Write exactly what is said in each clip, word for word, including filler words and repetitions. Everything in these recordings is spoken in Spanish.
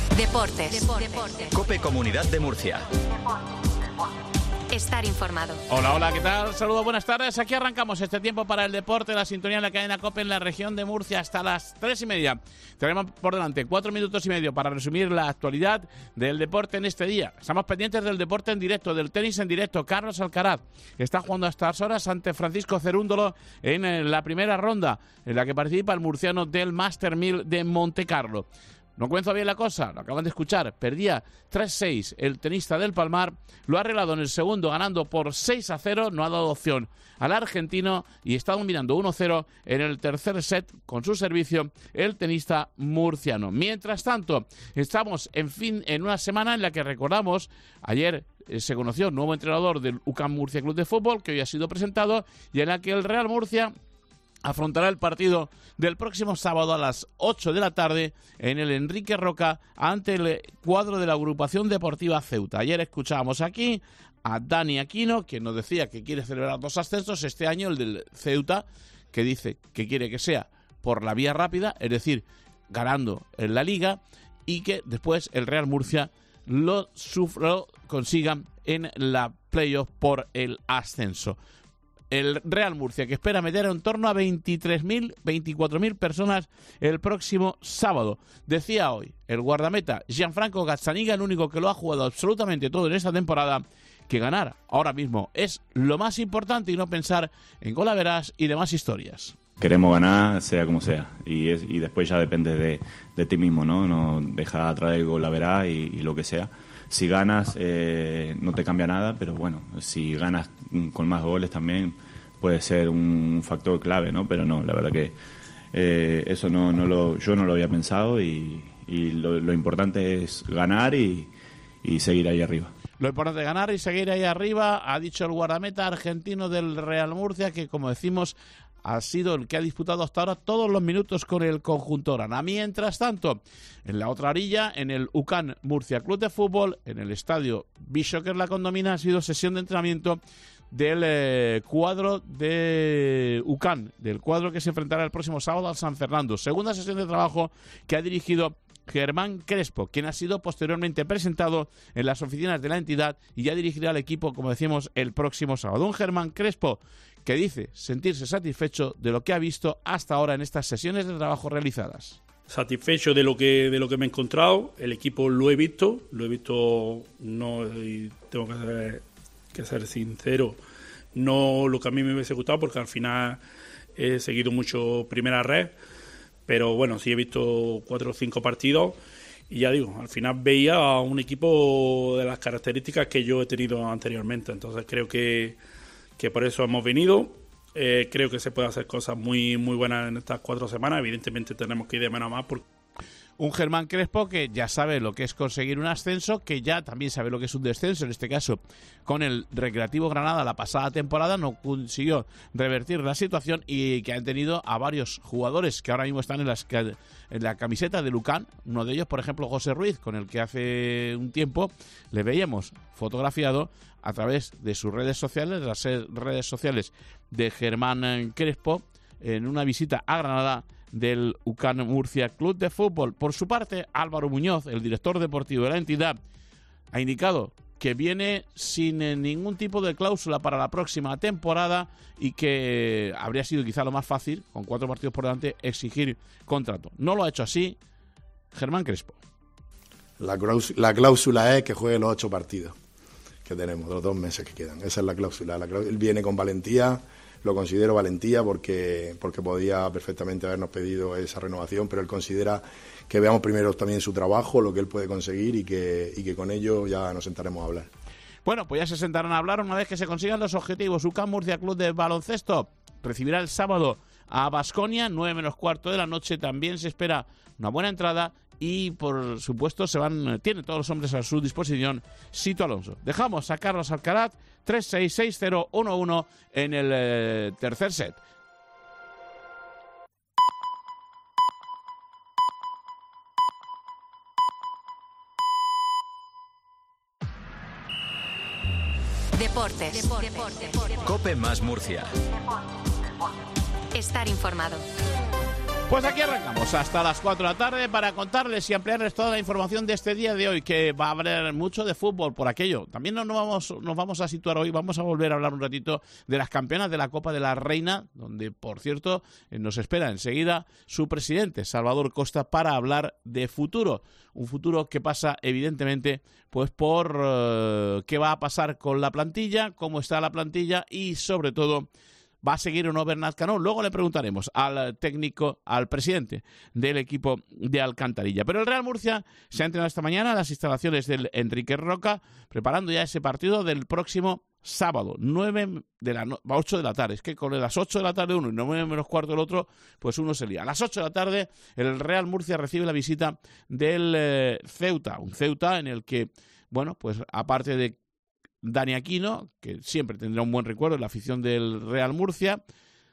Deportes. Deportes. COPE Comunidad de Murcia. Estar informado. Hola, hola, ¿qué tal? Saludos, buenas tardes. Aquí arrancamos este tiempo para el deporte, la sintonía en la cadena COPE en la región de Murcia hasta las tres y media. Tenemos por delante cuatro minutos y medio para resumir la actualidad del deporte en este día. Estamos pendientes del deporte en directo, del tenis en directo. Carlos Alcaraz está jugando a estas horas ante Francisco Cerúndolo en la primera ronda, en la que participa el murciano del Master mil de Montecarlo. No comenzó bien la cosa, lo acaban de escuchar, perdía tres seis el tenista del Palmar, lo ha arreglado en el segundo ganando por seis a cero, no ha dado opción al argentino y está dominando uno cero en el tercer set con su servicio el tenista murciano. Mientras tanto, estamos en fin en una semana en la que recordamos, ayer eh, se conoció el nuevo entrenador del U C A M Murcia Club de Fútbol, que hoy ha sido presentado, y en la que el Real Murcia afrontará el partido del próximo sábado a las ocho de la tarde en el Enrique Roca ante el cuadro de la agrupación deportiva Ceuta. Ayer escuchábamos aquí a Dani Aquino, quien nos decía que quiere celebrar dos ascensos este año, el del Ceuta, que dice que quiere que sea por la vía rápida, es decir, ganando en la Liga, y que después el Real Murcia lo, lo consiga en la playoff por el ascenso. El Real Murcia, que espera meter en torno a veintitrés mil, veinticuatro mil personas el próximo sábado. Decía hoy el guardameta Gianfranco Gazzaniga, el único que lo ha jugado absolutamente todo en esta temporada, que ganar ahora mismo es lo más importante y no pensar en golaveras y demás historias. Queremos ganar sea como sea y, es, y después ya depende de, de ti mismo, ¿no? No dejar atrás el golaveras y, y lo que sea. Si ganas eh, no te cambia nada, pero bueno, si ganas con más goles también puede ser un factor clave, ¿no? Pero no, la verdad que eh, eso no, no lo, yo no lo había pensado y, y lo, lo importante es ganar y, y seguir ahí arriba. Lo importante es ganar y seguir ahí arriba, ha dicho el guardameta argentino del Real Murcia, que como decimos ha sido el que ha disputado hasta ahora todos los minutos con el conjunto grana. Mientras tanto, en la otra orilla, en el U C A M Murcia Club de Fútbol, en el estadio Bishoker La Condomina, ha sido sesión de entrenamiento del eh, cuadro de U C A M, del cuadro que se enfrentará el próximo sábado al San Fernando. Segunda sesión de trabajo que ha dirigido Germán Crespo, quien ha sido posteriormente presentado en las oficinas de la entidad y ya dirigirá al equipo, como decíamos, el próximo sábado. Un Germán Crespo que dice sentirse satisfecho de lo que ha visto hasta ahora en estas sesiones de trabajo realizadas. Satisfecho de lo que de lo que me he encontrado, el equipo lo he visto, lo he visto, no y tengo que ser, que ser sincero, no lo que a mí me hubiese gustado porque al final he seguido mucho primera red, pero bueno, sí he visto cuatro o cinco partidos y ya digo, al final veía a un equipo de las características que yo he tenido anteriormente, entonces creo que que por eso hemos venido. Eh, creo que se puede hacer cosas muy muy buenas en estas cuatro semanas. Evidentemente tenemos que ir de menos a más. Porque... Un Germán Crespo que ya sabe lo que es conseguir un ascenso, que ya también sabe lo que es un descenso. En este caso, con el Recreativo Granada la pasada temporada no consiguió revertir la situación y que han tenido a varios jugadores que ahora mismo están en, las, en la camiseta de U C A M. Uno de ellos, por ejemplo, José Ruiz, con el que hace un tiempo le veíamos fotografiado a través de sus redes sociales, de las redes sociales de Germán Crespo, en una visita a Granada del U C A M Murcia Club de Fútbol. Por su parte, Álvaro Muñoz, el director deportivo de la entidad, ha indicado que viene sin ningún tipo de cláusula para la próxima temporada y que habría sido quizá lo más fácil, con cuatro partidos por delante, exigir contrato. No lo ha hecho así Germán Crespo. La cláusula, la cláusula es que juegue los ocho partidos que tenemos, los dos meses que quedan. Esa es la cláusula. La cláusula. Él viene con valentía, lo considero valentía porque, porque podía perfectamente habernos pedido esa renovación, pero él considera que veamos primero también su trabajo, lo que él puede conseguir y que, y que con ello ya nos sentaremos a hablar. Bueno, pues ya se sentarán a hablar una vez que se consigan los objetivos. U C A M Murcia Club de Baloncesto recibirá el sábado a Baskonia, nueve menos cuarto de la noche. También se espera una buena entrada y, por supuesto, se van tiene todos los hombres a su disposición Sito Alonso. Dejamos a Carlos Alcaraz tres seis seis cero uno uno en el eh, tercer set. Deportes. Deportes. COPE más Murcia. Estar informado. Pues aquí arrancamos hasta las cuatro de la tarde para contarles y ampliarles toda la información de este día de hoy, que va a haber mucho de fútbol por aquello. También nos vamos, nos vamos a situar hoy, vamos a volver a hablar un ratito de las campeonas de la Copa de la Reina, donde, por cierto, nos espera enseguida su presidente, Salvador Costa, para hablar de futuro. Un futuro que pasa, evidentemente, pues por uh, qué va a pasar con la plantilla, cómo está la plantilla y, sobre todo, ¿va a seguir o no Bernat Cano? Luego le preguntaremos al técnico, al presidente del equipo de Alcantarilla. Pero el Real Murcia se ha entrenado esta mañana en las instalaciones del Enrique Roca, preparando ya ese partido del próximo sábado, nueve de la no, ocho de la tarde. Es que con las ocho de la tarde uno y nueve menos cuarto el otro, pues uno se lía. A las ocho de la tarde el Real Murcia recibe la visita del eh, Ceuta, un Ceuta en el que, bueno, pues aparte de Dani Aquino, que siempre tendrá un buen recuerdo en la afición del Real Murcia,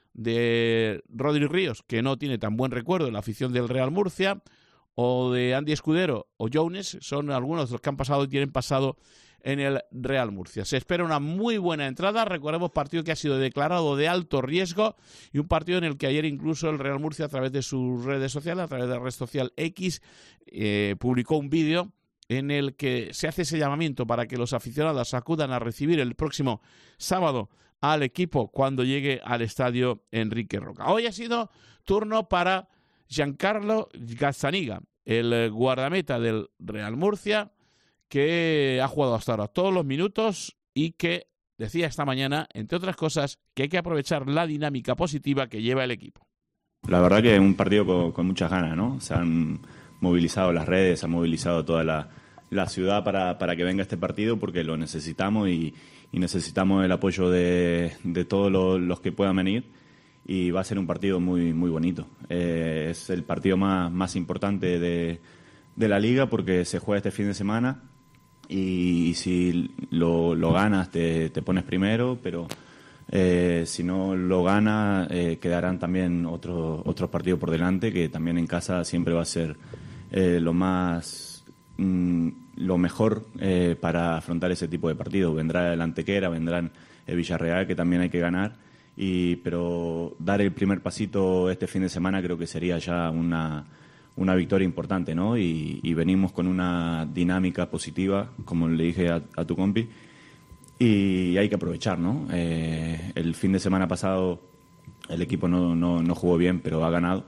de Rodri Ríos, que no tiene tan buen recuerdo en la afición del Real Murcia, o de Andy Escudero o Jones, son algunos de los que han pasado y tienen pasado en el Real Murcia. Se espera una muy buena entrada, recordemos, partido que ha sido declarado de alto riesgo y un partido en el que ayer incluso el Real Murcia, a través de sus redes sociales, a través de la red social X, eh, publicó un vídeo en el que se hace ese llamamiento para que los aficionados acudan a recibir el próximo sábado al equipo cuando llegue al estadio Enrique Roca. Hoy ha sido turno para Giancarlo Gazzaniga, el guardameta del Real Murcia, que ha jugado hasta ahora todos los minutos y que decía esta mañana, entre otras cosas, que hay que aprovechar la dinámica positiva que lleva el equipo. La verdad que es un partido con, con muchas ganas, ¿no? Se han movilizado las redes, se ha movilizado toda la, la ciudad para, para que venga este partido, porque lo necesitamos y, y necesitamos el apoyo de, de todos los, los que puedan venir, y va a ser un partido muy muy bonito. Eh, es el partido más, más importante de, de la liga porque se juega este fin de semana y, y si lo, lo ganas te, te pones primero, pero Eh, si no lo gana, eh, quedarán también otros otros partidos por delante, que también en casa siempre va a ser eh, lo más mm, lo mejor eh, para afrontar ese tipo de partidos. Vendrá el Antequera, vendrán el Villarreal, que también hay que ganar, y pero dar el primer pasito este fin de semana creo que sería ya una una victoria importante, ¿no? Y, y venimos con una dinámica positiva, como le dije a, a tu compi, y hay que aprovechar, ¿no? Eh, el fin de semana pasado el equipo no, no, no jugó bien, pero ha ganado.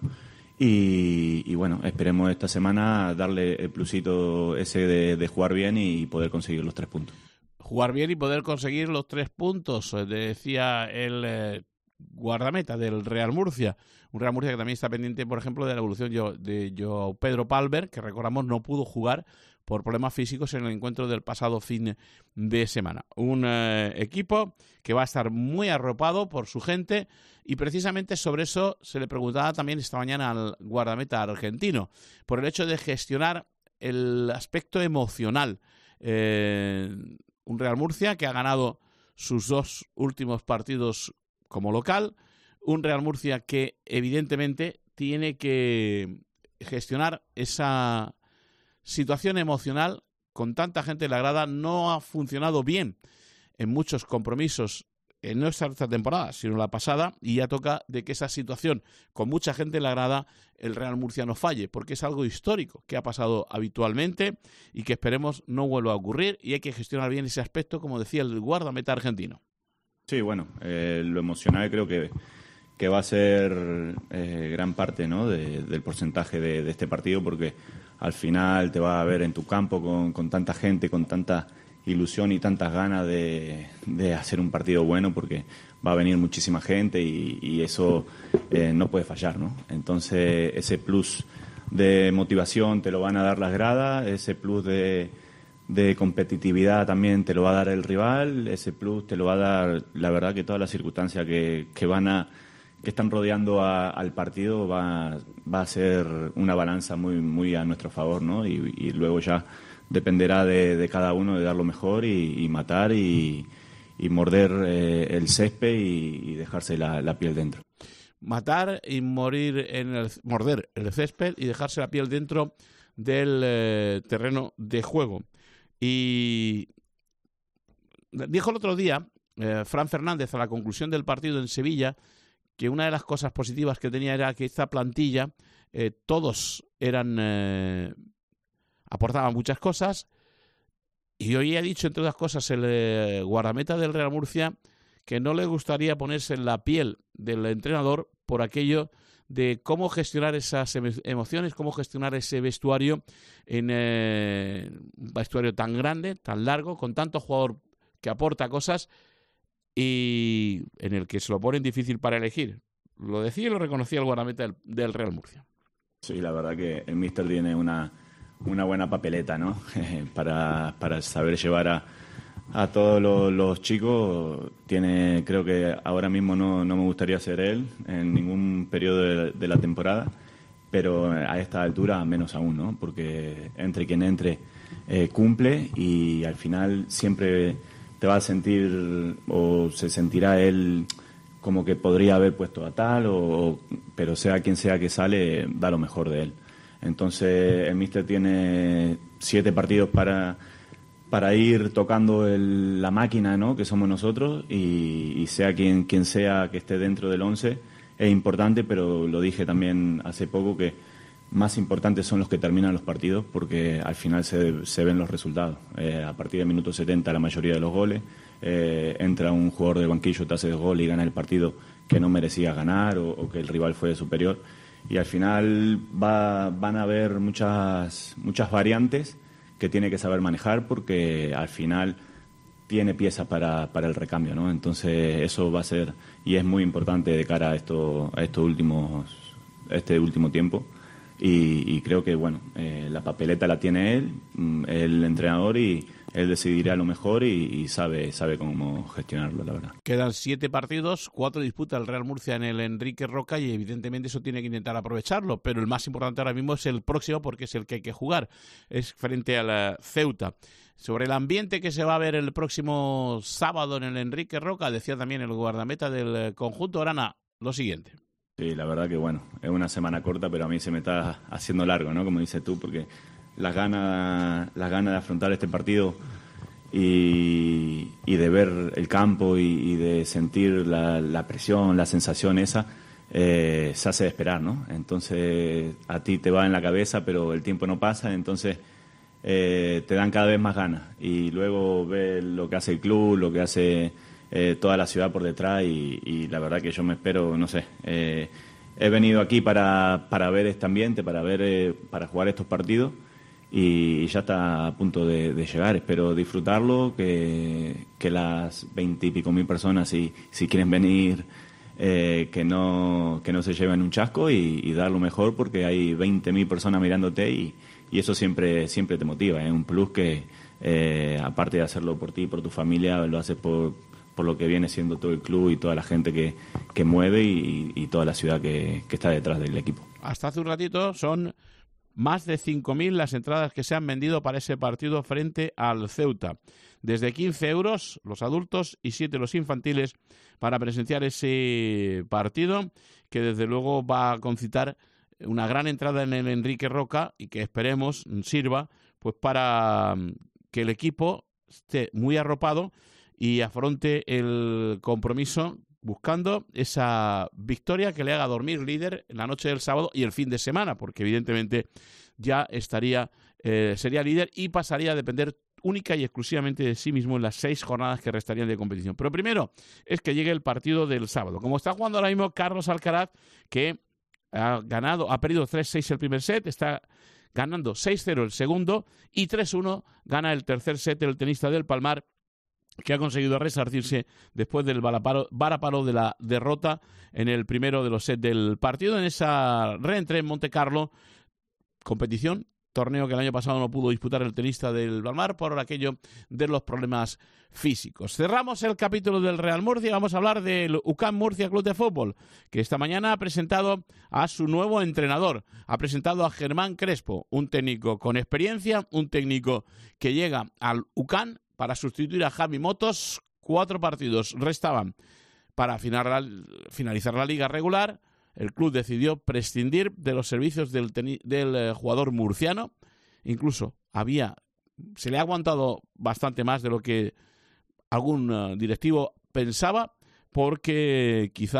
Y, y bueno, esperemos esta semana darle el plusito ese de, de jugar bien y poder conseguir los tres puntos. Jugar bien y poder conseguir los tres puntos, decía el eh, guardameta del Real Murcia. Un Real Murcia que también está pendiente, por ejemplo, de la evolución de Joao Pedro Palmer, que recordamos no pudo jugar por problemas físicos en el encuentro del pasado fin de semana. Un eh, equipo que va a estar muy arropado por su gente, y precisamente sobre eso se le preguntaba también esta mañana al guardameta argentino, por el hecho de gestionar el aspecto emocional. Eh, un Real Murcia que ha ganado sus dos últimos partidos como local, un Real Murcia que evidentemente tiene que gestionar esa situación emocional con tanta gente en la grada. No ha funcionado bien en muchos compromisos, en no esta temporada, sino la pasada, y ya toca de que esa situación con mucha gente en la grada el Real Murcia no falle, porque es algo histórico que ha pasado habitualmente y que esperemos no vuelva a ocurrir, y hay que gestionar bien ese aspecto, como decía el guardameta argentino. Sí, bueno, eh, lo emocional creo que que va a ser eh, gran parte, ¿no?, de, del porcentaje de, de este partido, porque al final te va a ver en tu campo con, con tanta gente, con tanta ilusión y tantas ganas de, de hacer un partido bueno, porque va a venir muchísima gente y, y eso eh, no puede fallar, ¿no? Entonces ese plus de motivación te lo van a dar las gradas, ese plus de, de competitividad también te lo va a dar el rival, ese plus te lo va a dar, la verdad, que todas las circunstancias que, que van a que están rodeando a, al partido va, va a ser una balanza muy muy a nuestro favor, ¿no? Y, y luego ya dependerá de, de cada uno de dar lo mejor y, y matar y, y morder eh, el césped y, y dejarse la, la piel dentro. Matar y morir en el, morder el césped y dejarse la piel dentro del eh, terreno de juego. Y dijo el otro día eh, Fran Fernández, a la conclusión del partido en Sevilla, que una de las cosas positivas que tenía era que esta plantilla, eh, todos eran eh, aportaban muchas cosas, y hoy ha dicho, entre otras cosas, el eh, guardameta del Real Murcia, que no le gustaría ponerse en la piel del entrenador por aquello de cómo gestionar esas emociones, cómo gestionar ese vestuario en eh, un vestuario tan grande, tan largo, con tanto jugador que aporta cosas y en el que se lo ponen difícil para elegir. Lo decía y lo reconocía el guardameta del, del Real Murcia. Sí, la verdad que el míster tiene una, una buena papeleta, ¿no? para, para saber llevar a, a todos los, los chicos. Tiene, creo que ahora mismo no, no me gustaría ser él en ningún periodo de, de la temporada, pero a esta altura menos aún, ¿no? Porque entre quien entre eh, cumple, y al final siempre te va a sentir, o se sentirá él como que podría haber puesto a tal, o, pero sea quien sea que sale, da lo mejor de él. Entonces el míster tiene siete partidos para, para ir tocando el, la máquina, ¿no?, que somos nosotros, y, y sea quien, quien sea que esté dentro del once, es importante, pero lo dije también hace poco, que más importantes son los que terminan los partidos, porque al final se, se ven los resultados. Eh, a partir del minuto setenta la mayoría de los goles, eh, entra un jugador del banquillo, te hace dos goles y gana el partido que no merecía ganar, o, o que el rival fue superior. Y al final va, van a haber muchas, muchas variantes que tiene que saber manejar, porque al final tiene piezas para, para el recambio, ¿no? Entonces eso va a ser, y es muy importante de cara a esto, a estos últimos, a este último tiempo. Y, y creo que, bueno, eh, la papeleta la tiene él, el entrenador, y él decidirá lo mejor, y, y sabe sabe cómo gestionarlo, la verdad. Quedan siete partidos, cuatro disputa el Real Murcia en el Enrique Roca, y evidentemente eso tiene que intentar aprovecharlo, pero el más importante ahora mismo es el próximo, porque es el que hay que jugar, es frente a la Ceuta. Sobre el ambiente que se va a ver el próximo sábado en el Enrique Roca, decía también el guardameta del conjunto Arana lo siguiente. Sí, la verdad que bueno, es una semana corta, pero a mí se me está haciendo largo, ¿no? Como dices tú, porque las ganas, las ganas de afrontar este partido y, y de ver el campo y, y de sentir la, la presión, la sensación esa, eh, se hace de esperar, ¿no? Entonces a ti te va en la cabeza, pero el tiempo no pasa, entonces eh, te dan cada vez más ganas. Y luego ves lo que hace el club, lo que hace Eh, toda la ciudad por detrás, y, y la verdad que yo me espero, no sé, eh, he venido aquí para, para ver este ambiente, para ver eh, para jugar estos partidos, y, y ya está a punto de, de llegar. Espero disfrutarlo, que, que las veinte y pico mil personas, si, si quieren venir, eh, que no que no se lleven un chasco, y, y dar lo mejor, porque hay veinte mil personas mirándote, y, y eso siempre siempre te motiva, es ¿eh? Un plus que, eh, aparte de hacerlo por ti y por tu familia, lo haces por por lo que viene siendo todo el club y toda la gente que, que mueve, y, y toda la ciudad que, que está detrás del equipo. Hasta hace un ratito son más de cinco mil las entradas que se han vendido para ese partido frente al Ceuta. Desde quince euros los adultos y siete los infantiles, para presenciar ese partido, que desde luego va a concitar una gran entrada en el Enrique Roca, y que esperemos sirva pues para que el equipo esté muy arropado y afronte el compromiso buscando esa victoria que le haga dormir líder en la noche del sábado y el fin de semana, porque evidentemente ya estaría eh, sería líder y pasaría a depender única y exclusivamente de sí mismo en las seis jornadas que restarían de competición. Pero primero es que llegue el partido del sábado. Como está jugando ahora mismo Carlos Alcaraz, que ha ganado, ha perdido tres seis el primer set, está ganando seis cero el segundo, y tres uno gana el tercer set el tenista del Palmar, que ha conseguido resarcirse después del varapalo, varapalo de la derrota en el primero de los sets del partido, en esa reentré en Monte Carlo, competición, torneo que el año pasado no pudo disputar el tenista del Palmar por aquello de los problemas físicos. Cerramos el capítulo del Real Murcia y vamos a hablar del U C A M Murcia Club de Fútbol, que esta mañana ha presentado a su nuevo entrenador, ha presentado a Germán Crespo, un técnico con experiencia, un técnico que llega al U C A M para sustituir a Javi Motos. Cuatro partidos restaban para finalizar la liga regular. El club decidió prescindir de los servicios del, del eh, jugador murciano. Incluso había, se le ha aguantado bastante más de lo que algún uh, directivo pensaba, porque quizás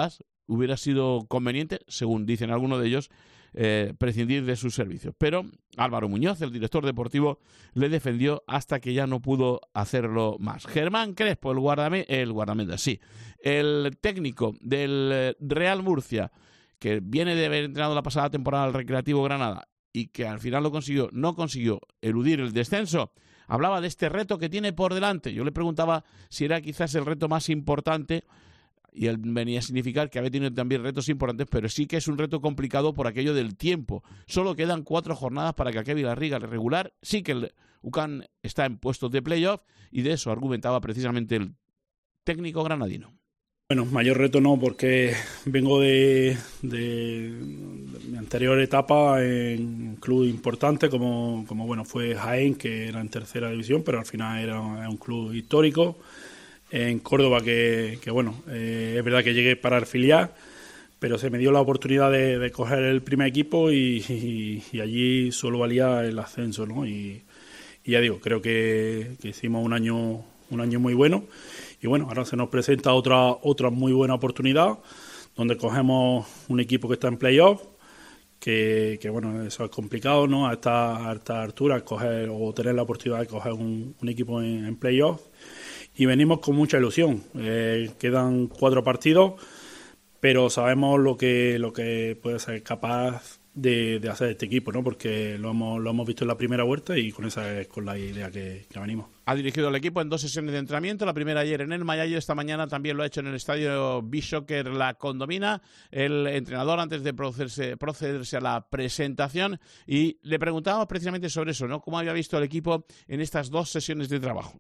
hubiera sido conveniente, según dicen algunos de ellos, eh, prescindir de sus servicios. Pero Álvaro Muñoz, el director deportivo, le defendió hasta que ya no pudo hacerlo más. Germán Crespo, el guardame, el guardameta, sí, el técnico del Real Murcia, que viene de haber entrenado la pasada temporada al Recreativo Granada y que al final lo consiguió, no consiguió eludir el descenso, hablaba de este reto que tiene por delante. Yo le preguntaba si era quizás el reto más importante, y él venía a significar que había tenido también retos importantes, pero sí que es un reto complicado por aquello del tiempo. Solo quedan cuatro jornadas para que acabe la liga regular. Sí que el U C A N está en puestos de playoff, y de eso argumentaba precisamente el técnico granadino. Bueno, mayor reto no, porque vengo de, de, de mi anterior etapa en un club importante como, como bueno fue Jaén, que era en tercera división, pero al final era un club histórico. En Córdoba, que, que bueno, eh, es verdad que llegué para el filial, pero se me dio la oportunidad de, de coger el primer equipo y, y, y allí solo valía el ascenso, ¿no? Y, y ya digo, creo que, que hicimos un año un año muy bueno, y bueno, ahora se nos presenta otra otra muy buena oportunidad, donde cogemos un equipo que está en playoff, que, que bueno, eso es complicado, ¿no? A esta, a esta altura, coger o tener la oportunidad de coger un, un equipo en, en playoff. Y venimos con mucha ilusión. Eh, quedan cuatro partidos, pero sabemos lo que lo que puede ser capaz de, de hacer este equipo, ¿no? Porque lo hemos lo hemos visto en la primera vuelta y con esa es con la idea que, que venimos. Ha dirigido al equipo en dos sesiones de entrenamiento, la primera ayer en el Mayallo, esta mañana también lo ha hecho en el estadio Bishoker La Condomina, el entrenador, antes de procederse, procederse a la presentación, y le preguntábamos precisamente sobre eso, ¿no? ¿Cómo había visto el equipo en estas dos sesiones de trabajo?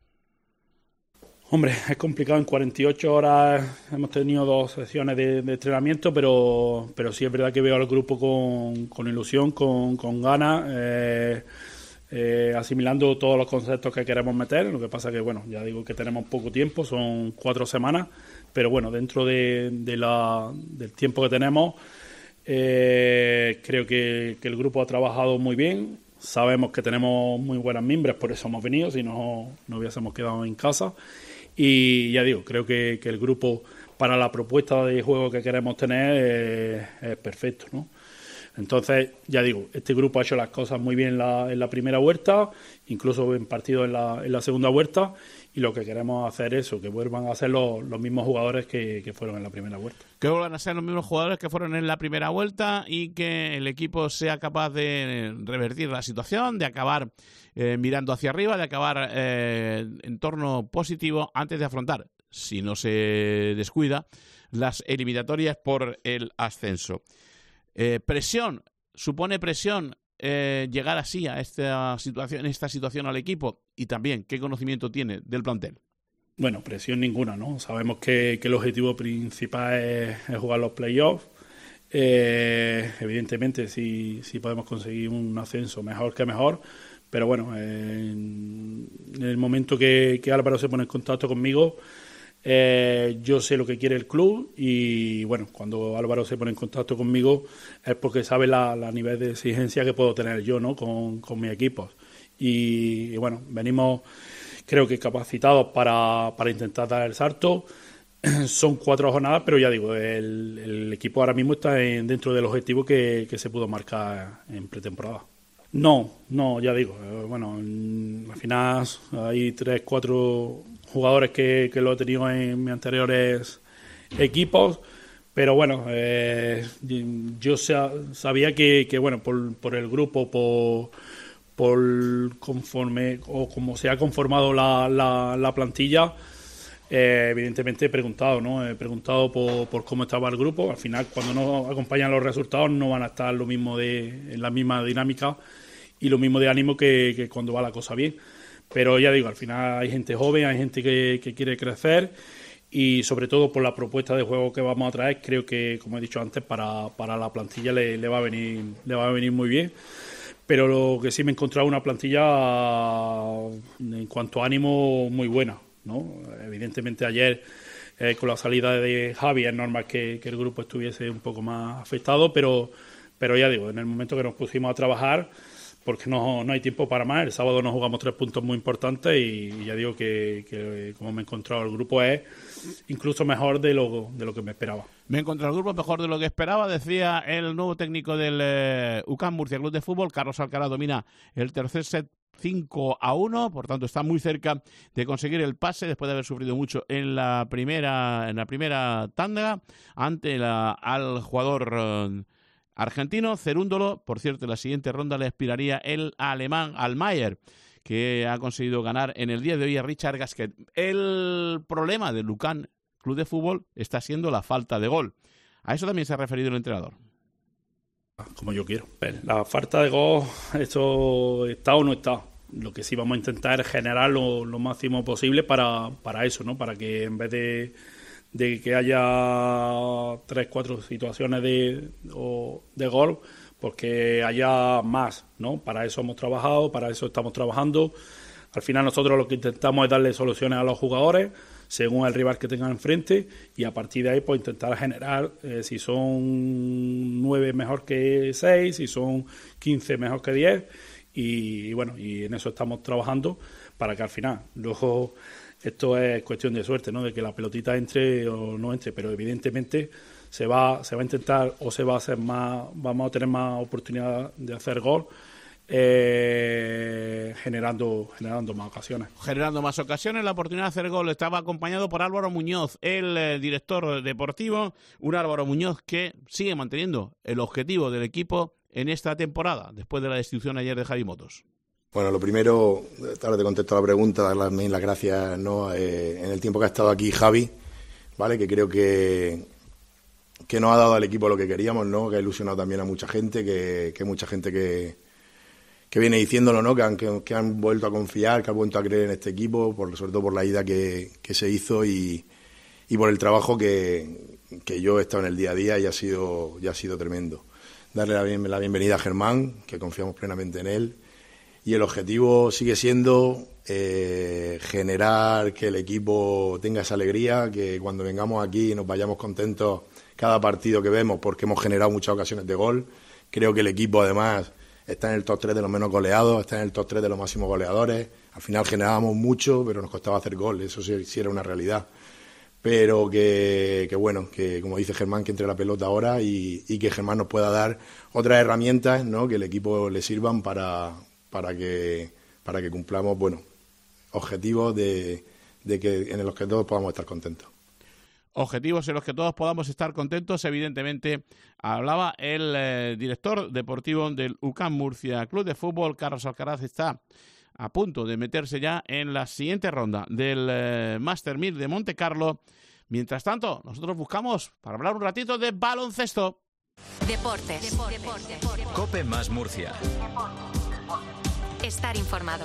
Hombre, es complicado. En cuarenta y ocho horas hemos tenido dos sesiones de, de entrenamiento, pero pero sí es verdad que veo al grupo con, con ilusión, con, con ganas, eh, eh, asimilando todos los conceptos que queremos meter. Lo que pasa que, bueno, ya digo que tenemos poco tiempo, son cuatro semanas, pero bueno, dentro de, de la, del tiempo que tenemos, eh, creo que, que el grupo ha trabajado muy bien. Sabemos que tenemos muy buenas mimbres, por eso hemos venido, si no, no hubiésemos quedado en casa. Y ya digo, creo que, que el grupo para la propuesta de juego que queremos tener es, es perfecto, ¿no? Entonces, ya digo, este grupo ha hecho las cosas muy bien en la, en la primera vuelta, incluso en partido en la, en la segunda vuelta, y lo que queremos hacer es eso, que vuelvan a ser los, los mismos jugadores que, que fueron en la primera vuelta. Que vuelvan a ser los mismos jugadores que fueron en la primera vuelta y que el equipo sea capaz de revertir la situación, de acabar eh, mirando hacia arriba, de acabar eh, en torno positivo antes de afrontar, si no se descuida, las eliminatorias por el ascenso. Eh, presión, supone presión eh, llegar así a esta situación, esta situación al equipo, y también qué conocimiento tiene del plantel. Bueno, presión ninguna, ¿no? Sabemos que, que el objetivo principal es, es jugar los playoffs. Eh, evidentemente, si, si podemos conseguir un ascenso, mejor que mejor. Pero bueno, eh, en, en el momento que, que Álvaro se pone en contacto conmigo, eh, yo sé lo que quiere el club, y bueno, cuando Álvaro se pone en contacto conmigo es porque sabe la, la nivel de exigencia que puedo tener yo, ¿no? Con, con mi equipo. Y, y bueno, venimos, creo que capacitados para, para intentar dar el salto. Son cuatro jornadas, pero ya digo, el, el equipo ahora mismo está en, dentro del objetivo que, que se pudo marcar en pretemporada. No, no, ya digo, eh, bueno, al final hay tres, cuatro jugadores que, que lo he tenido en mis anteriores equipos, pero bueno, eh, yo sabía que, que bueno, por, por el grupo, por, por conforme o como se ha conformado la, la, la plantilla, eh, evidentemente he preguntado, ¿no? He preguntado por, por cómo estaba el grupo. Al final, cuando no acompañan los resultados, no van a estar lo mismo de, en la misma dinámica y lo mismo de ánimo que, que cuando va la cosa bien. Pero ya digo, al final hay gente joven, hay gente que, que quiere crecer, y sobre todo por la propuesta de juego que vamos a traer, creo que, como he dicho antes, para, para la plantilla le, le va a venir le va a venir muy bien. Pero lo que sí me he encontrado una plantilla en cuanto a ánimo muy buena, ¿no? Evidentemente ayer eh, con la salida de Javi es normal que, que el grupo estuviese un poco más afectado, pero, pero ya digo, en el momento que nos pusimos a trabajar, porque no, no hay tiempo para más. El sábado nos jugamos tres puntos muy importantes y, y ya digo que, que como me he encontrado el grupo es incluso mejor de lo, de lo que me esperaba. Me encontré el grupo mejor de lo que esperaba, decía el nuevo técnico del eh, U C A M Murcia Club de Fútbol. Carlos Alcaraz domina el tercer set cinco a uno, por tanto está muy cerca de conseguir el pase después de haber sufrido mucho en la primera en la primera tanda ante la, al jugador eh, argentino Cerúndolo. Por cierto, en la siguiente ronda le aspiraría el alemán Altmaier, que ha conseguido ganar en el día de hoy a Richard Gasquet. El problema del U C A M Club de Fútbol está siendo la falta de gol. A eso también se ha referido el entrenador. Como yo quiero. La falta de gol, esto está o no está. Lo que sí vamos a intentar es generar lo, lo máximo posible para, para eso, ¿no? Para que en vez de, de que haya tres, cuatro situaciones de, o, de gol, pues que haya más, ¿no? Para eso hemos trabajado, para eso estamos trabajando. Al final nosotros lo que intentamos es darle soluciones a los jugadores según el rival que tengan enfrente, y a partir de ahí pues intentar generar, eh, si son nueve mejor que seis, si son quince mejor que diez, y, y bueno, y en eso estamos trabajando para que al final, luego esto es cuestión de suerte, ¿no? De que la pelotita entre o no entre, pero evidentemente se va se va a intentar o se va a hacer más, vamos a tener más oportunidad de hacer gol, Eh, generando generando más ocasiones. Generando más ocasiones, la oportunidad de hacer gol estaba acompañado por Álvaro Muñoz, el eh, director deportivo, un Álvaro Muñoz que sigue manteniendo el objetivo del equipo en esta temporada, después de la destitución ayer de Javi Motos. Bueno, lo primero, ahora te contesto la pregunta, darle las gracias, ¿no? Eh, en el tiempo que ha estado aquí Javi, ¿vale? Que creo que que nos ha dado al equipo lo que queríamos, ¿no? Que ha ilusionado también a mucha gente, que, que mucha gente que que viene diciéndolo, ¿no? Que han, que, que han vuelto a confiar, que han vuelto a creer en este equipo, por, sobre todo por la ida que, que se hizo y, y por el trabajo que, que yo he estado en el día a día y ha sido, y ha sido tremendo. Darle la, bien, la bienvenida a Germán, que confiamos plenamente en él, y el objetivo sigue siendo eh, generar que el equipo tenga esa alegría, que cuando vengamos aquí nos vayamos contentos cada partido que vemos, porque hemos generado muchas ocasiones de gol. Creo que el equipo además está en el top tres de los menos goleados, está en el top tres de los máximos goleadores. Al final generábamos mucho, pero nos costaba hacer gol, eso sí, sí era una realidad. Pero que, que bueno, que como dice Germán, que entre la pelota ahora y, y que Germán nos pueda dar otras herramientas, ¿no? Que el equipo le sirvan para, para, que, para que cumplamos, bueno, objetivos de, de que, en los que todos podamos estar contentos. Objetivos en los que todos podamos estar contentos. Evidentemente, hablaba el eh, director deportivo del U C A M Murcia Club de Fútbol. Carlos Alcaraz está a punto de meterse ya en la siguiente ronda del eh, Master mil de Monte Carlo. Mientras tanto, nosotros buscamos para hablar un ratito de baloncesto. Deportes. Deportes. Deportes. COPE más Murcia. Estar informado.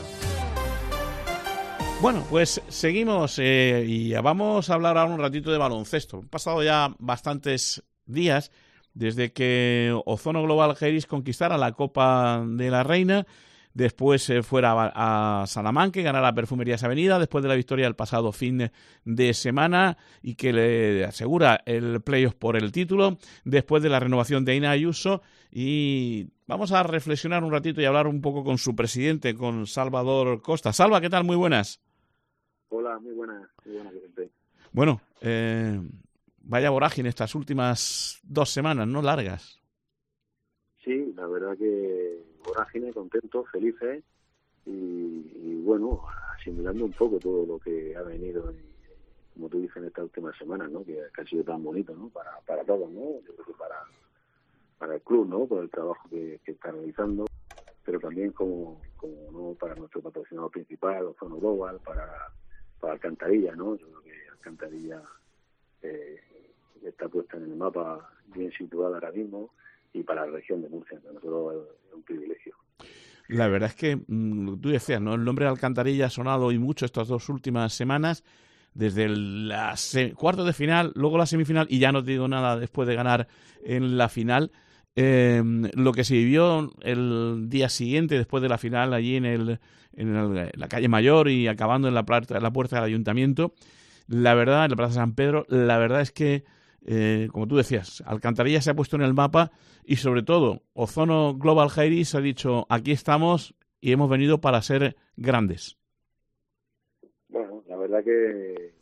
Bueno, pues seguimos eh, y vamos a hablar ahora un ratito de baloncesto. Han pasado ya bastantes días desde que Ozono Global Jairis conquistara la Copa de la Reina, después eh, fuera a, a Salamanca y ganara Perfumerías Avenida, después de la victoria del pasado fin de semana y que le asegura el playoff por el título, después de la renovación de Ina Ayuso. Y vamos a reflexionar un ratito y hablar un poco con su presidente, con Salvador Costa. Salva, ¿qué tal? Muy buenas. Hola, muy buenas, muy buenas, gente. Bueno, eh, vaya vorágine estas últimas dos semanas, ¿no? Largas. Sí, la verdad que vorágine, contentos, felices y, y bueno, asimilando un poco todo lo que ha venido, y, como tú dices, en estas últimas semanas, ¿no? Que, que ha sido tan bonito, ¿no? Para, para todos, ¿no? Yo creo que para, para el club, ¿no? Por el trabajo que, que está realizando, pero también como, como no para nuestro patrocinador principal, Ozono Global, para para Alcantarilla, ¿no? Yo creo que Alcantarilla eh, está puesta en el mapa, bien situada ahora mismo, y para la región de Murcia, para nosotros es un privilegio. La verdad es que mmm, tú decías, ¿no? El nombre de Alcantarilla ha sonado y mucho estas dos últimas semanas, desde el la se- cuarto de final, luego la semifinal, y ya no te digo nada después de ganar en la final. Eh, lo que se vivió el día siguiente, después de la final, allí en, el, en, el, en la calle Mayor y acabando en la, puerta, en la puerta del ayuntamiento, la verdad, en la Plaza San Pedro, la verdad es que, eh, como tú decías, Alcantarilla se ha puesto en el mapa y sobre todo Ozono Global Jairis ha dicho, aquí estamos y hemos venido para ser grandes. Bueno, la verdad que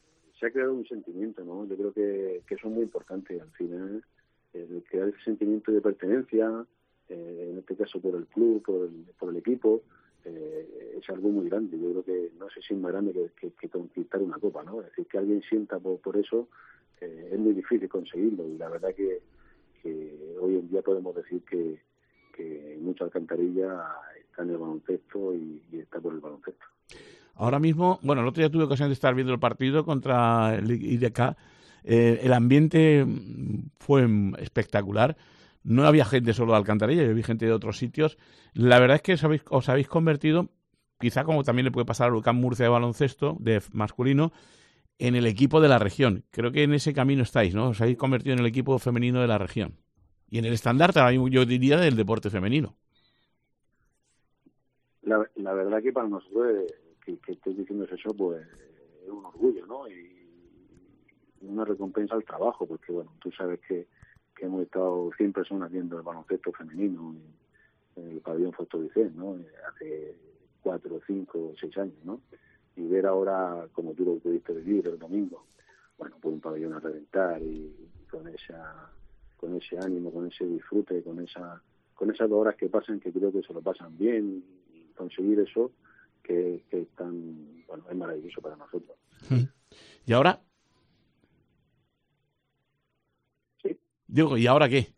se ha creado un sentimiento, ¿no? Yo creo que, que eso es muy importante. Al final, el crear ese sentimiento de pertenencia, eh, en este caso por el club, por el, por el equipo, eh, es algo muy grande. Yo creo que no sé si es más grande que, que, que conquistar una copa, ¿no? Es decir, que alguien sienta por, por eso, eh, es muy difícil conseguirlo. Y la verdad que, que hoy en día podemos decir que, que mucha Alcantarilla está en el baloncesto y, y está por el baloncesto. Ahora mismo, bueno, el otro día tuve ocasión de estar viendo el partido contra el I D K. Eh, el ambiente fue espectacular. No había gente solo de Alcantarilla, yo vi gente de otros sitios. La verdad es que os habéis, os habéis convertido, quizá como también le puede pasar al UCAM Murcia de baloncesto, de masculino, en el equipo de la región. Creo que en ese camino estáis, ¿no? Os habéis convertido en el equipo femenino de la región. Y en el estandarte, yo diría, del deporte femenino. La, la verdad que para nosotros, que, que estés diciendo eso, pues es un orgullo, ¿no? Y una recompensa al trabajo, porque, bueno, tú sabes que que hemos estado cien personas viendo el baloncesto femenino en, en el pabellón Fostoricén, ¿no? Hace cuatro, cinco, seis años, ¿no? Y ver ahora, como tú lo pudiste vivir el domingo, bueno, pues un pabellón a reventar y, y con esa, con ese ánimo, con ese disfrute, con esa, con esas dos horas que pasan, que creo que se lo pasan bien, y conseguir eso que, que es tan, bueno, es maravilloso para nosotros. ¿Y ahora? Digo, ¿y ahora qué?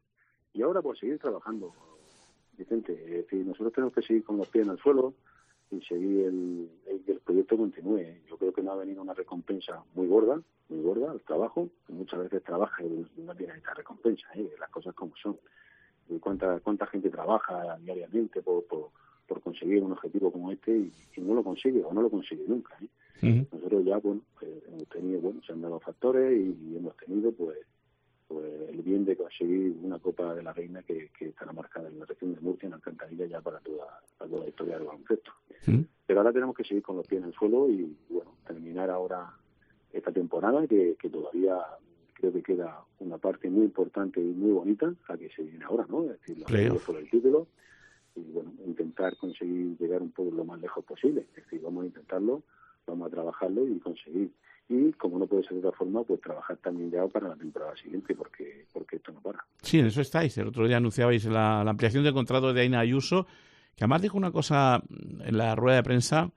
Y ahora pues seguir trabajando, Vicente. Es decir, nosotros tenemos que seguir con los pies en el suelo y seguir el, el que el proyecto continúe. Yo creo que no ha venido una recompensa muy gorda, muy gorda al trabajo. Muchas veces trabaja y no tiene esta recompensa, ¿eh? Las cosas como son. Y cuánta cuánta gente trabaja diariamente por, por, por conseguir un objetivo como este y, y no lo consigue o no lo consigue nunca, ¿eh? Uh-huh. Nosotros ya, bueno, pues, hemos tenido, bueno, se han dado factores y, y hemos tenido, pues, pues el bien de conseguir una Copa de la Reina que, que estará marcada en la región de Murcia, en Alcantarilla, ya para toda, para toda la historia del baloncesto. ¿Sí? Pero ahora tenemos que seguir con los pies en el suelo y, bueno, terminar ahora esta temporada, que, que todavía creo que queda una parte muy importante y muy bonita, la que se viene ahora, ¿no? Es decir, los peleas por el título y, bueno, intentar conseguir llegar un poco lo más lejos posible. Es decir, vamos a intentarlo, vamos a trabajarlo y conseguir. Y, como no puede ser de otra forma, pues trabajar también ya para la temporada siguiente, porque porque esto no para. Sí, en eso estáis. El otro día anunciabais la, la ampliación del contrato de Aina Ayuso, que además dijo una cosa en la rueda de prensa,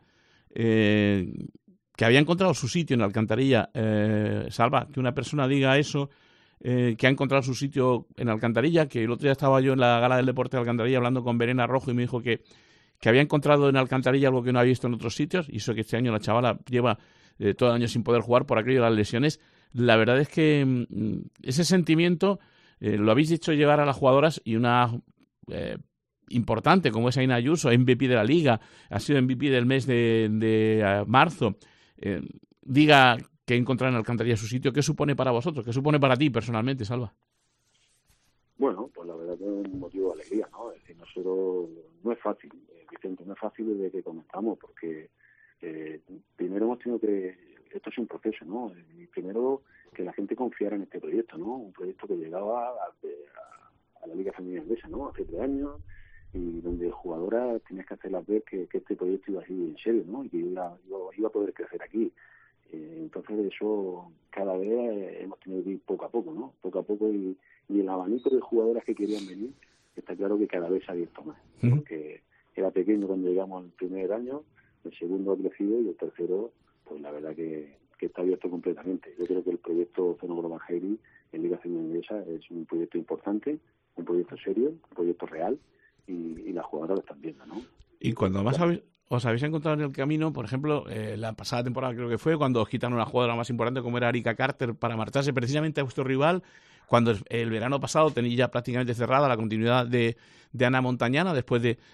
eh, que había encontrado su sitio en Alcantarilla. Eh, Salva, que una persona diga eso, eh, que ha encontrado su sitio en Alcantarilla, que el otro día estaba yo en la gala del deporte de Alcantarilla hablando con Verena Rojo y me dijo que, que había encontrado en Alcantarilla algo que no había visto en otros sitios, y eso que este año la chavala lleva Eh, todo el año sin poder jugar por aquello de las lesiones. La verdad es que mm, ese sentimiento eh, lo habéis hecho llegar a las jugadoras, y una eh, importante como es Aina Ayuso, M V P de la Liga, ha sido M V P del mes de, de uh, marzo, eh, diga que encontrar en Alcantarilla su sitio. ¿Qué supone para vosotros? ¿Qué supone para ti personalmente, Salva? Bueno, pues la verdad que es un motivo de alegría, ¿no? Es decir, nosotros no es fácil, eh, Vicente, no es fácil desde que comenzamos, porque Eh, primero hemos tenido que, esto es un proceso, ¿no? Y primero que la gente confiara en este proyecto, ¿no? Un proyecto que llegaba a, a, a la Liga Femenina Endesa, ¿no? Hace tres años, y donde jugadoras tenías que hacerlas ver que, que este proyecto iba a ir en serio, ¿no? Y que iba, iba, iba a poder crecer aquí. Eh, entonces eso cada vez hemos tenido que ir poco a poco, ¿no? Poco a poco, y, y el abanico de jugadoras que querían venir está claro que cada vez se ha abierto más, porque era pequeño cuando llegamos al primer año, el segundo ha crecido y el tercero, pues la verdad que, que está abierto completamente. Yo creo que el proyecto Fenómeno Banjeri en Liga Femenina es un proyecto importante, un proyecto serio, un proyecto real, y, y las jugadoras lo están viendo, ¿no? Y cuando más habéis, os habéis encontrado en el camino, por ejemplo, eh, la pasada temporada creo que fue, cuando os quitaron una jugadora más importante como era Erika Carter para marcharse precisamente a vuestro rival, cuando el verano pasado tenéis ya prácticamente cerrada la continuidad de, de Ana Montañana, después de,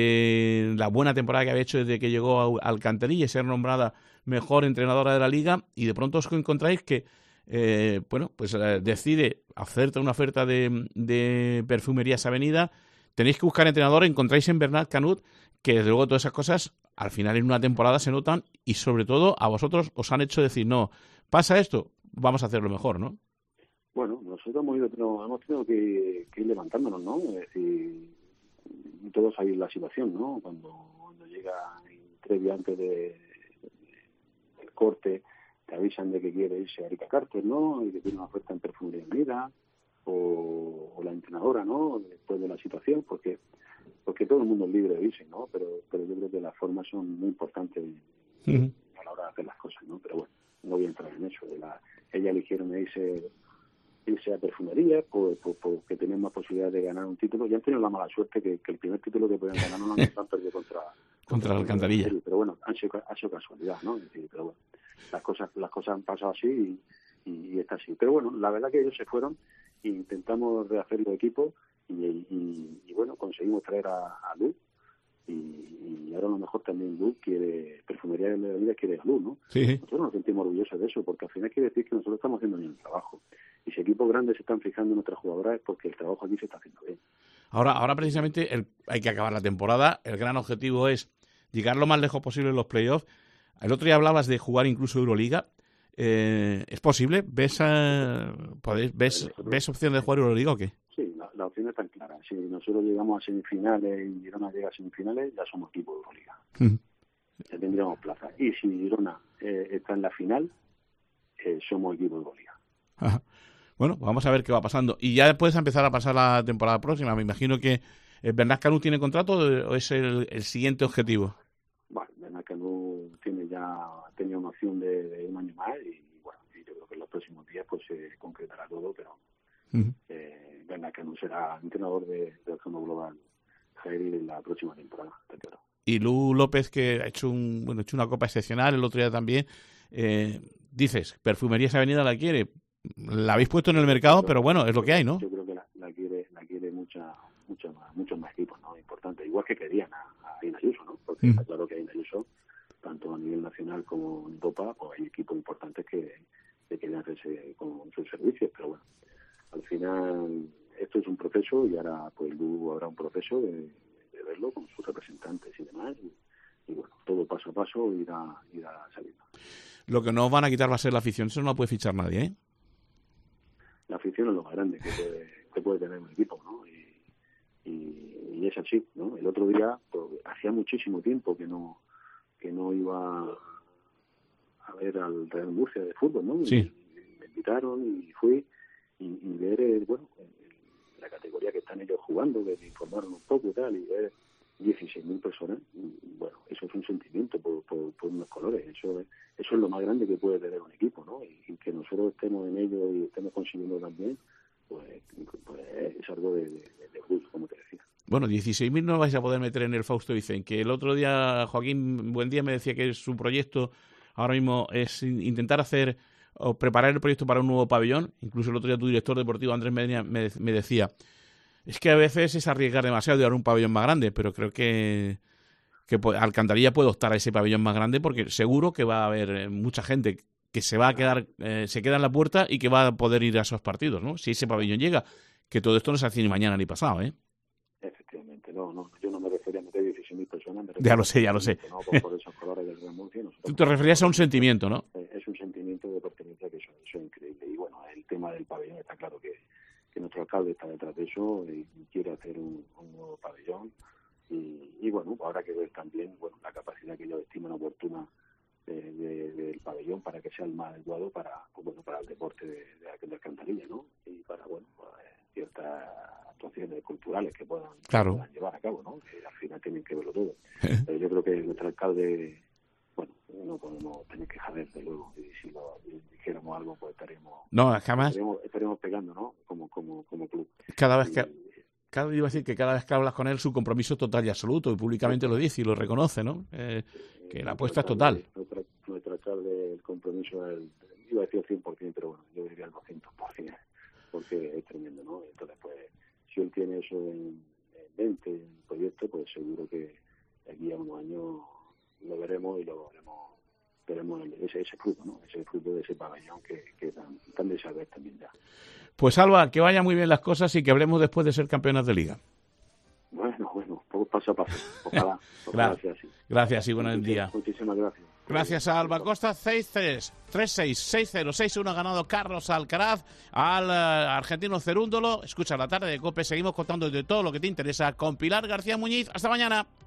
de la buena temporada que había hecho desde que llegó a Alcantarilla y ser nombrada mejor entrenadora de la Liga, y de pronto os encontráis que eh, bueno, pues eh, decide hacerte una oferta de, de Perfumerías Avenida, tenéis que buscar entrenador, encontráis en Bernat Canut, que desde luego todas esas cosas al final en una temporada se notan, y sobre todo a vosotros os han hecho decir, no, pasa esto, vamos a hacerlo mejor, ¿no? Bueno, nosotros hemos, ido, no, hemos tenido que, que ir levantándonos, ¿no? Es decir, todos sabéis la situación, ¿no? Cuando, cuando llega tres días antes de, de, del corte, te avisan de que quiere irse a Erika Carter, ¿no? Y que tiene una oferta en Perfumería Unida, o, o la entrenadora, ¿no? Después de la situación, porque porque todo el mundo es libre de irse, ¿no? Pero pero yo creo que las formas son muy importantes uh-huh. a la hora de hacer las cosas, ¿no? Pero bueno, no voy a entrar en eso. De la, ella eligieron irse irse a Perfumería porque por, por, por tenían más posibilidades de ganar un título. Ya han tenido la mala suerte que, que el primer título que podían ganar no lo han perdido contra contra la Alcantarilla. Pero bueno, han sido, ha sido casualidad, ¿no? Es decir, pero bueno, las cosas las cosas han pasado así y, y, y está así. Pero bueno, la verdad que ellos se fueron e intentamos rehacer el equipo y, y, y bueno, conseguimos traer a, a Luz y, y ahora a lo mejor también Luz quiere, Perfumería de la Vida quiere a Luz, ¿no? Sí. Nosotros nos sentimos orgullosos de eso porque al final quiere decir que nosotros estamos haciendo bien el trabajo. Y si equipos grandes se están fijando en nuestras jugadoras es porque el trabajo aquí se está haciendo bien. Ahora, ahora precisamente el, hay que acabar la temporada. El gran objetivo es llegar lo más lejos posible en los playoffs. El otro día hablabas de jugar incluso Euroliga. Eh, ¿Es posible? ¿Ves, uh, podéis, ves, ¿Ves opción de jugar Euroliga o qué? Sí, la, la opción está clara. Si nosotros llegamos a semifinales y Girona llega a semifinales, ya somos equipo de Euroliga. Mm. Ya tendríamos plaza. Y si Girona eh, está en la final, eh, somos equipo de Euroliga. Ajá. Bueno, vamos a ver qué va pasando. Y ya puedes empezar a pasar la temporada próxima. Me imagino que eh, ¿Bernat Canut tiene contrato o es el, el siguiente objetivo? Bueno, Bernat Canut tiene ya tenía una opción de, de un año más y bueno, y yo creo que en los próximos días pues se concretará todo, pero uh-huh. eh, Bernat Canut será entrenador de, del Fondo Global Jairi en la próxima temporada, te claro. Y Lu López, que ha hecho un bueno, ha hecho una copa excepcional el otro día también, eh, dices, Perfumerías Avenida la quiere. La habéis puesto en el mercado, pero bueno, es lo que hay, ¿no? Yo creo que la, la quiere la quiere mucha, mucha más, muchos más equipos, ¿no? Importante. Igual que querían a, a Aina Ayuso, ¿no? Porque mm. está claro que Aina Ayuso, tanto a nivel nacional como en Europa, pues hay equipos importantes que, que quieren hacerse con sus servicios. Pero bueno, al final esto es un proceso y ahora pues luego habrá un proceso de, de verlo con sus representantes y demás. Y, y bueno, todo paso a paso irá, irá saliendo. Lo que no os van a quitar va a ser la afición. Eso no la puede fichar nadie, ¿eh? La afición es lo más grande que puede, que puede tener un equipo, ¿no? Y, y, y es así, ¿no? El otro día, pues, hacía muchísimo tiempo que no que no iba a ver al Real Murcia de fútbol, ¿no? Sí. Y, y me invitaron y fui y, y ver, el, bueno, el, la categoría que están ellos jugando, que me informaron un poco y tal, y ver dieciséis mil personas, y, bueno, eso es un sentimiento por, por, por unos colores, eso es, eso es lo más grande que puede tener un equipo, ¿no? Y, y que nosotros estemos en ello y estemos consiguiendo también, pues, pues es algo de, de, de gusto, como te decía. Bueno, dieciséis mil no vais a poder meter en el Fausto Vicente, que el otro día Joaquín Buendía me decía que su proyecto ahora mismo es intentar hacer o preparar el proyecto para un nuevo pabellón. Incluso el otro día tu director deportivo Andrés Medina me, me decía, es que a veces es arriesgar demasiado de dar un pabellón más grande, pero creo que, que Alcantarilla puede optar a ese pabellón más grande porque seguro que va a haber mucha gente que se va a quedar, eh, se queda en la puerta y que va a poder ir a esos partidos, ¿no? Si ese pabellón llega, que todo esto no se hace ni mañana ni pasado, ¿eh? Efectivamente, no, no, yo no me refería a meter dieciséis mil personas. Ya lo sé, ya lo sé. No, por, por esos colores del Real Murcia. Tú te referías a un sentimiento, ¿no? Es un sentimiento de pertenencia que eso, eso es increíble. Y bueno, el tema del pabellón está claro que, que nuestro alcalde está detrás de eso y quiere hacer un, un nuevo pabellón. Y, y bueno, habrá que ver también bueno la capacidad que ellos estiman oportuna de, de, del pabellón para que sea el más adecuado para pues, bueno para el deporte de, de, de Alcantarilla, ¿no? Y para bueno pues, ciertas actuaciones culturales que puedan, claro. que puedan llevar a cabo, ¿no? Que al final tienen que verlo todo. Pero yo creo que nuestro alcalde, bueno, no podemos tener que jalar desde luego, y si lo y dijéramos algo pues estaríamos no jamás estaríamos, estaríamos pegando, ¿no? Como como como club. Cada vez que cada iba a decir que cada vez que hablas con él su compromiso total y absoluto y públicamente lo dice y lo reconoce, ¿no? Eh, que la apuesta es total. Nuestro, nuestro alcalde, el compromiso es el, iba a decir el cien por ciento, pero bueno, yo diría el doscientos por ciento, porque es tremendo, ¿no? Entonces, pues, si él tiene eso en, en mente, en el proyecto, pues seguro que de aquí a unos años lo veremos y lo veremos, veremos ese, ese fruto, ¿no? Ese fruto de ese pabellón que, que tan, tan deseado es también ya. Pues Alba, que vayan muy bien las cosas y que hablemos después de ser campeonas de liga. Bueno, bueno, paso a paso. Ojalá, ojalá sea así. Gracias y buenos días. Muchísimas gracias. Gracias a Alba Costa. seis tres tres seis seis cero seis uno ha ganado Carlos Alcaraz al uh, argentino Cerúndolo. Escucha la tarde de COPE. Seguimos contando de todo lo que te interesa con Pilar García Muñiz. Hasta mañana.